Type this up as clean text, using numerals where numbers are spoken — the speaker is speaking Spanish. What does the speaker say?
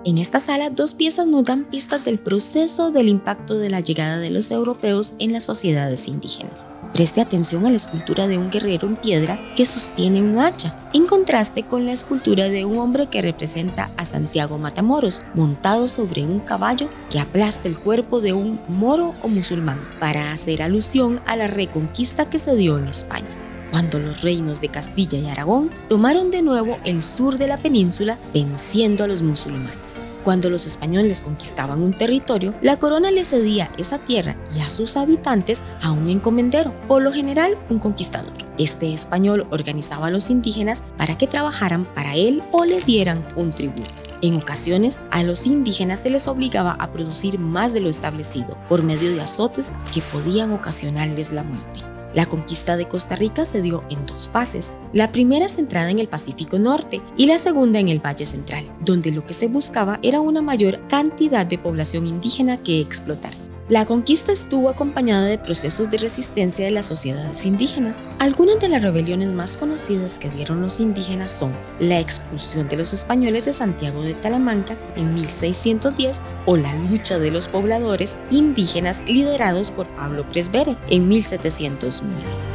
En esta sala, dos piezas nos dan pistas del proceso del impacto de la llegada de los europeos en las sociedades indígenas. Preste atención a la escultura de un guerrero en piedra que sostiene un hacha, en contraste con la escultura de un hombre que representa a Santiago Matamoros, montado sobre un caballo que aplasta el cuerpo de un moro o musulmán, para hacer alusión a la reconquista que se dio en España, cuando los reinos de Castilla y Aragón tomaron de nuevo el sur de la península, venciendo a los musulmanes. Cuando los españoles conquistaban un territorio, la corona le cedía esa tierra y a sus habitantes a un encomendero, por lo general un conquistador. Este español organizaba a los indígenas para que trabajaran para él o le dieran un tributo. En ocasiones, a los indígenas se les obligaba a producir más de lo establecido, por medio de azotes que podían ocasionarles la muerte. La conquista de Costa Rica se dio en dos fases, la primera centrada en el Pacífico Norte y la segunda en el Valle Central, donde lo que se buscaba era una mayor cantidad de población indígena que explotar. La conquista estuvo acompañada de procesos de resistencia de las sociedades indígenas. Algunas de las rebeliones más conocidas que dieron los indígenas son la expulsión de los españoles de Santiago de Talamanca en 1610 o la lucha de los pobladores indígenas liderados por Pablo Presbere en 1709.